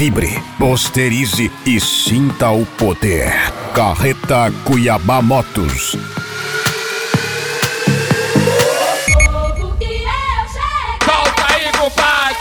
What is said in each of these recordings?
vibre, posterize e sinta o poder. Carreta Cuiabá Motos. Solta aí, compadre.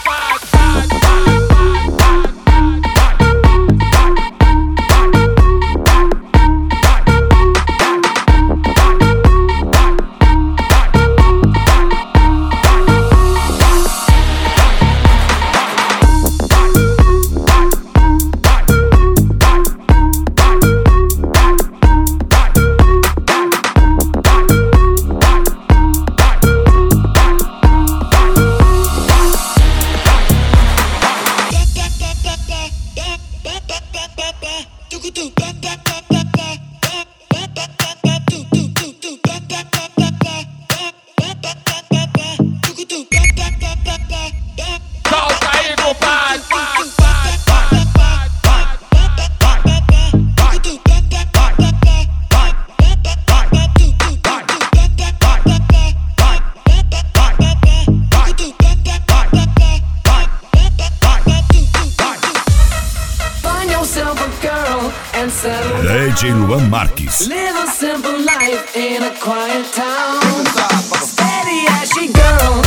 DJ Luan Marques. Live a simple life in a quiet town. Steady as she girl.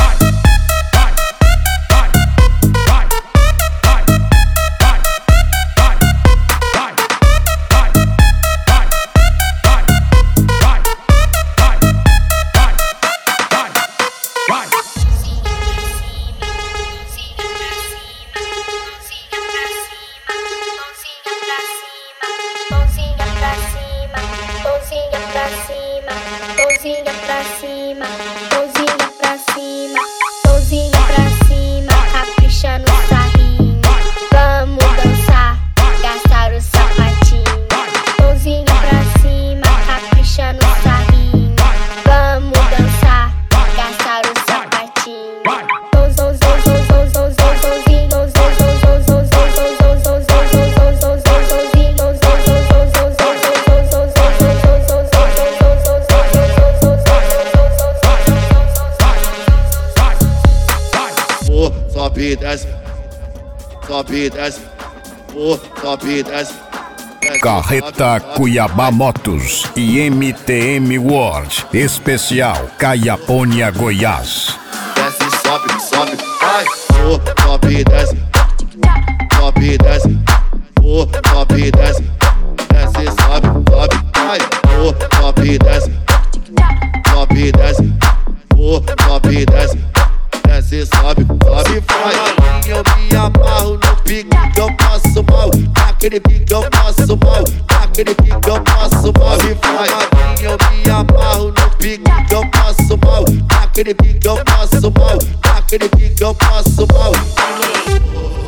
Capricha no sarrinho, vamos dançar, gastar o sapatinho. Mãozinha pra cima, capricha no sarrinho, vamos dançar, gastar o sapatinho. Sobe, desce, sobe, desce, sobe, desce. Carreta Cuiabá Motos e MTM World Especial Caiapônia, Goiás. Desce, sobe, sobe, vai. Sobe, desce, sobe, desce, sobe, desce. Desce, sobe, sobe, vai. Sobe, desce, sobe, desce, sobe, desce. Desce, sobe, sobe, vai. Eu me amarro no pique que eu passo mal. Naquele pique eu passo mal. Naquele pique eu passo mal. E vai. Eu me amarro no pique que eu passo mal. Naquele pique eu passo mal. Naquele pique eu passo mal.